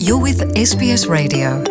You're with SBS Radio.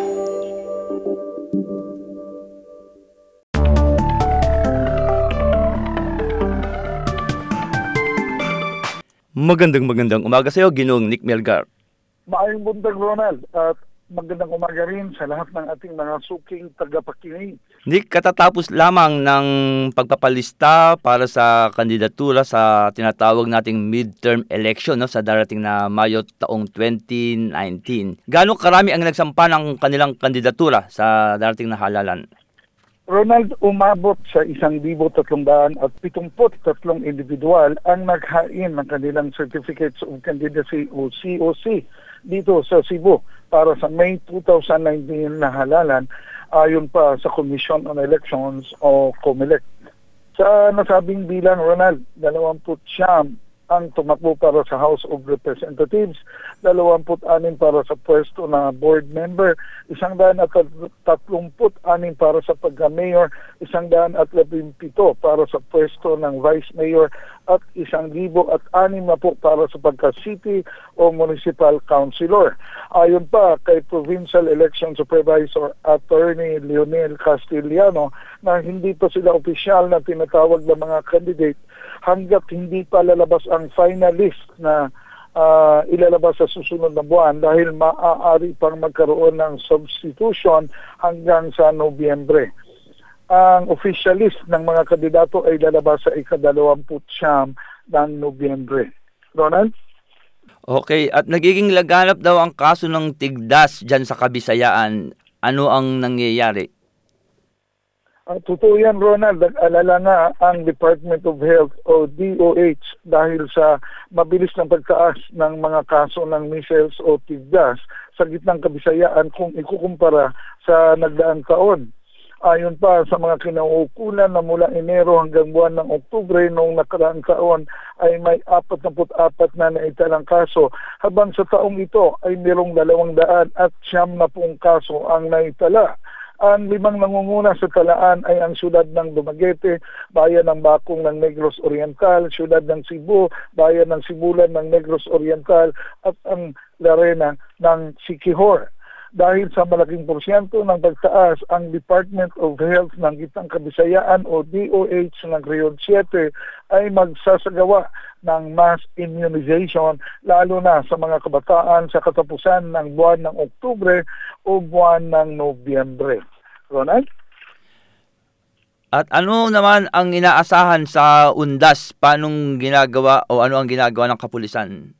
Magandang umaga sa iyo, Ginoong Nick Melgar. Maayong buntag, Ronald, at magandang umaga rin sa lahat ng ating mga suking tagapakinig. Nick, katatapos lamang ng pagpapalista para sa kandidatura sa tinatawag nating midterm election sa darating na Mayo taong 2019. Gaano karami ang nagsampa ng kanilang kandidatura sa darating na halalan? Ronald, umabot sa 1,373 individual ang naghain ng kanilang Certificates of Candidacy o COC dito sa Cebu para sa May 2019 na halalan ayon pa sa Commission on Elections o COMELEC. Sa nasabing bilang, Ronald, 29 ang tumakbo para sa House of Representatives, 26 para sa pwesto na board member, 136 para sa pagka-mayor, 117 para sa pwesto ng vice mayor, at 1,006 para sa pagka-city o municipal councilor. Ayon pa kay Provincial Election Supervisor Attorney Leonel Castellano na hindi pa sila opisyal na tinatawag na mga candidate hanggat hindi pa lalabas ang finalist na ilalabas sa susunod na buwan dahil maaari pang magkaroon ng substitution hanggang sa Nobyembre. Ang official list ng mga kandidato ay lalabas sa ika-29 ng Nobyembre. Ronald? Okay, at nagiging laganap daw ang kaso ng tigdas dyan sa Kabisayaan. Ano ang nangyayari? Totoo yan, Ronald. Nag-alala nga ang Department of Health o DOH dahil sa mabilis ng pagtaas ng mga kaso ng measles o tigdas sa gitnang Kabisayaan kung ikukumpara sa nagdaang taon. Ayon pa sa mga kinauukulan na mula Enero hanggang buwan ng Oktubre noong nakaraang taon ay may 44 na naitalang kaso, habang sa taong ito ay mayroong 290 kaso ang naitala. Ang 5 nangunguna sa talaan ay ang siyudad ng Dumaguete, bayan ng Bakong ng Negros Oriental, siyudad ng Cebu, bayan ng Sibulan ng Negros Oriental, at ang Larena ng Siquijor. Dahil sa malaking porsyento ng pagtaas, ang Department of Health ng Gitnang Kabisayaan o DOH ng Region 7 ay magsasagawa ng mass immunization lalo na sa mga kabataan sa katapusan ng buwan ng Oktubre o buwan ng Nobyembre. Ronald? At ano naman ang inaasahan sa undas? Paanong ginagawa o ano ang ginagawa ng kapulisan?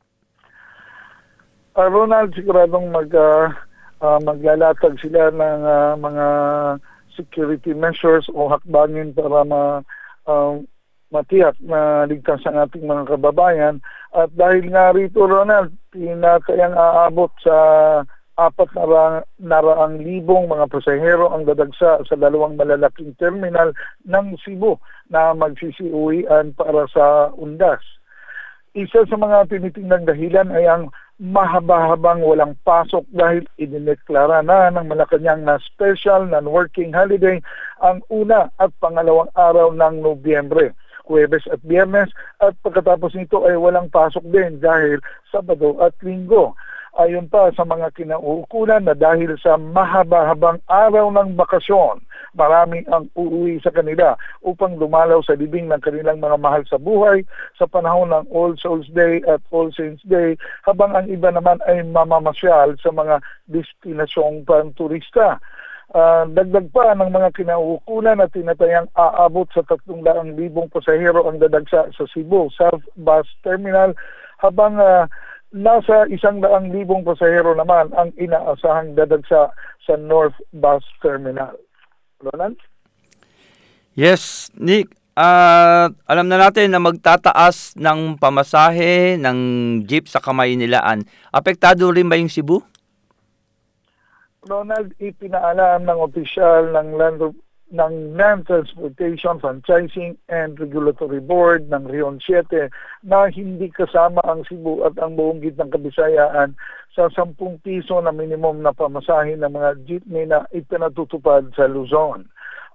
Ronald, siguradong maglalatag sila ng mga security measures o hakbangin para matiyak na ligtas ang ating mga kababayan. At dahil nga rito, Ronald, tinatayang aabot sa 400,000 mga pasahero ang dadagsa sa 2 malalaking terminal ng Cebu na magsisiuwian para sa undas. Isa sa mga tinitingnan dahilan ay ang mahaba-habang walang pasok dahil idineklara na ng Malacanang na special non-working holiday ang una at pangalawang araw ng Nobyembre, Huwebes at Biyernes, at pagkatapos nito ay walang pasok din dahil Sabado at Linggo. Ayon pa sa mga kinauukulan na dahil sa mahaba-habang araw ng bakasyon, marami ang uuwi sa kanila upang dumalaw sa libing ng kanilang mga mahal sa buhay sa panahon ng All Souls Day at All Saints Day, habang ang iba naman ay mamamasyal sa mga destinasyong panturista. Dagdag pa ng mga kinauukulan na tinatayang aabot sa 300,000 pasahero ang dadagsa sa Cebu South Bus Terminal, habang nasa 100,000 pasahero naman ang inaasahang dadagsa sa North Bus Terminal. Ronald? Yes, Nick. Alam na natin na magtataas ng pamasahe ng jeep sa Kamaynilaan. Apektado rin ba yung Cebu? Ronald, ipinaalam ng opisyal ng Land Transportation Franchising and Regulatory Board ng Region 7 na hindi kasama ang Cebu at ang buong Gitnang Kabisayaan sa 10 piso na minimum na pamasahe ng mga jeepney na ipinatutupad sa Luzon.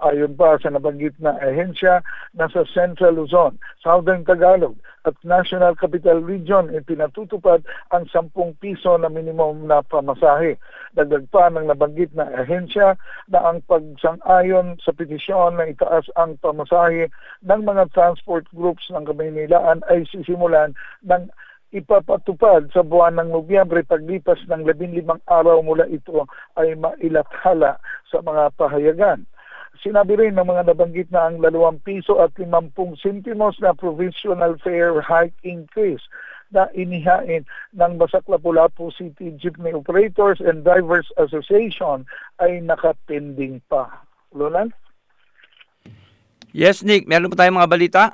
Ayon pa sa nabanggit na ahensya, nasa Central Luzon, Southern Tagalog at National Capital Region ipinatutupad ang 10 piso na minimum na pamasahe. Dagdag pa ng nabanggit na ahensya na ang pagsang-ayon sa petisyon na itaas ang pamasahe ng mga transport groups ng Kamaynilaan ay sisimulan ng ipapatupad sa buwan ng Nobyembre paglipas ng 15 araw mula ito ay mailathala sa mga pahayagan. Sinabi rin ng mga nabanggit na ang 2 piso at 50 sentimos na provisional fare hike increase na inihain ng Basak Lapu-Lapu City Jeepney Operators and Drivers Association ay nakapending pa. Roland? Yes, Nick. Meron pa tayong mga balita?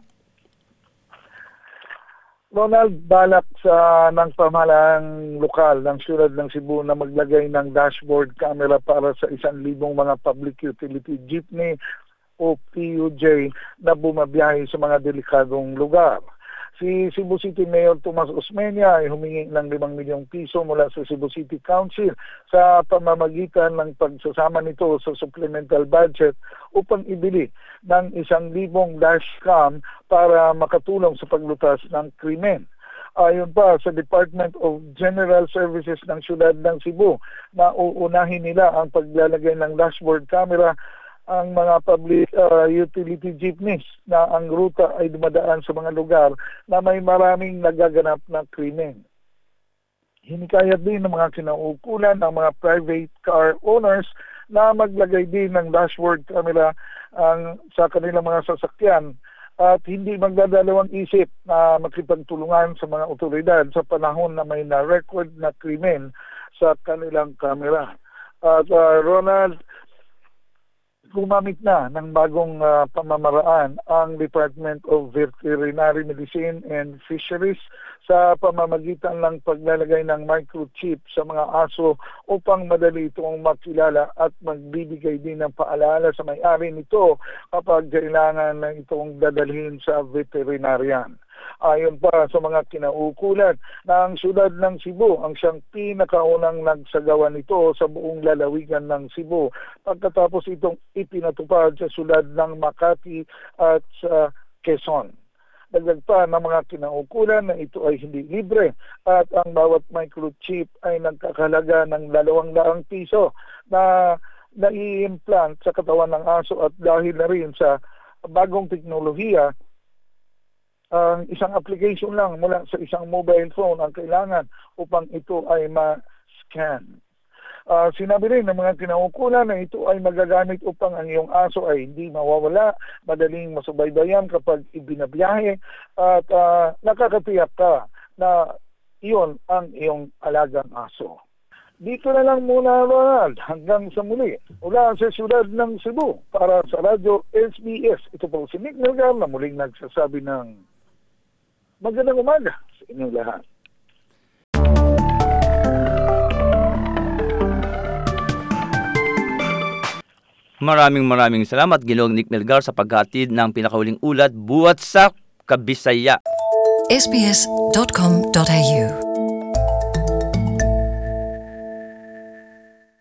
Ronald, balak ng pamahalang lokal ng siyudad ng Cebu na maglagay ng dashboard camera para sa 1,000 mga public utility jeepney o PUJ na bumabiyahe sa mga delikadong lugar. Si Cebu City Mayor Tomas Osmeña ay humingi ng 5 milyong piso mula sa Cebu City Council sa pamamagitan ng pagsasama nito sa supplemental budget upang ibili ng 1,000 dashcam para makatulong sa paglutas ng krimen. Ayon pa sa Department of General Services ng Siyudad ng Cebu, na uunahin nila ang paglalagay ng dashboard camera ang mga public utility jeepneys na ang ruta ay dumadaan sa mga lugar na may maraming nagaganap na krimen. Hinikayat din ng mga kinaukulan ng mga private car owners na maglagay din ng dashboard camera sa kanilang mga sasakyan at hindi magdadalawang isip na makipagtulungan sa mga otoridad sa panahon na may na-record na krimen sa kanilang camera. At Ronald, gumamit na ng bagong pamamaraan ang Department of Veterinary Medicine and Fisheries sa pamamagitan ng paglalagay ng microchip sa mga aso upang madali itong makilala at magbibigay din ng paalala sa may-ari nito kapag kailangan na itong dadalhin sa veterinarian. Ayon pa sa mga kinaukulan na ang siyudad ng Cebu ang siyang pinakaunang nagsagawa nito sa buong lalawigan ng Cebu pagkatapos itong ipinatupad sa siyudad ng Makati at sa Quezon. Dagdag pa ng mga kinaukulan na ito ay hindi libre at ang bawat microchip ay nagkakahalaga ng 200 piso na nai-implant sa katawan ng aso at dahil na rin sa bagong teknolohiya, ang isang application lang mula sa isang mobile phone ang kailangan upang ito ay ma-scan. Sinabi rin ng mga kinaukulan na ito ay magagamit upang ang iyong aso ay hindi mawawala, madaling masubaybayan kapag ibinabiyahe at nakakatiyak ka na iyon ang iyong alagang aso. Dito na lang muna, Ronald. Hanggang sa muli. Mula sa siyudad ng Cebu para sa Radyo SBS. Ito po si Nick Melgar na muling nagsasabi ng magandang umaga sa inyong lahat. Maraming salamat, Ginoong Nick Melgar, sa paghatid ng pinakahuling ulat buhat sa Kabisaya. sbs.com.au